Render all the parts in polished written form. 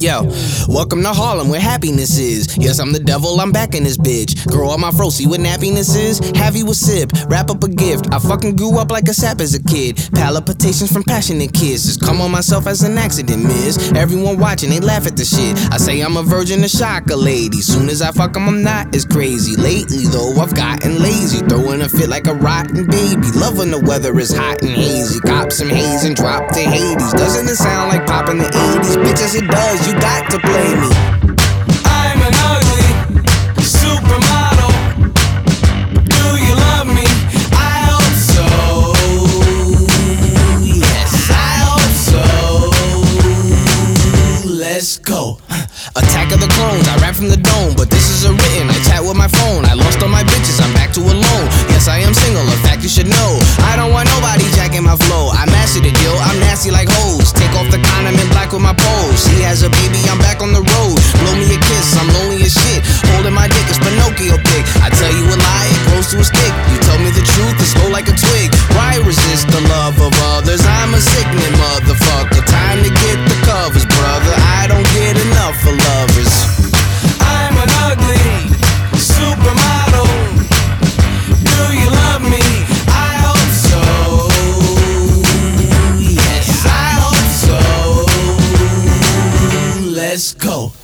Yo, welcome to Harlem where happiness is. Yes, I'm the devil, I'm back in this bitch. Grow up my fro, see what nappiness is? Have you a sip, wrap up a gift. I fucking grew up like a sap as a kid. Palpitations from passionate kisses. Come on myself as an accident, miss. Everyone watching, they laugh at the shit. I say I'm a virgin to shock a lady. Soon as I fuck 'em, I'm not as crazy. Lately though, I've gotten lazy. Throwing a fit like a rotten baby. Love when the weather is hot and hazy. Cop some haze and drop to Hades. Doesn't it sound like pop in the 80s? Bitches, it does, you got to play me. I'm an ugly supermodel. Do you love me? I hope so. Yes, I hope so. Let's go. Attack of the clones, I rap from the dome, but this is a written. I chat with my phone, I lost all my bitches, I'm back to alone. Yes, I am single, a fact you should know. I don't want nobody jacking my flow. I mastered it, yo, I'm nasty like hoes. Take off the condom and black with my pose. She has a baby, I'm back on the road. Blow me a kiss, I'm lonely as shit. Holding my dick is Pinocchio pick. I tell you a lie, it grows to a stick. You tell me the truth, it's slow like a twig. Why resist the love of others? I'm a sickening motherfucker. Time to get the covers, brother. I don't get enough for lovers. I'm an ugly supermodel. Do you love me? I hope so. Yes, I hope so. Let's go.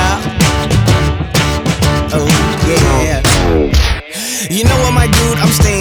You know what, my dude, I'm staying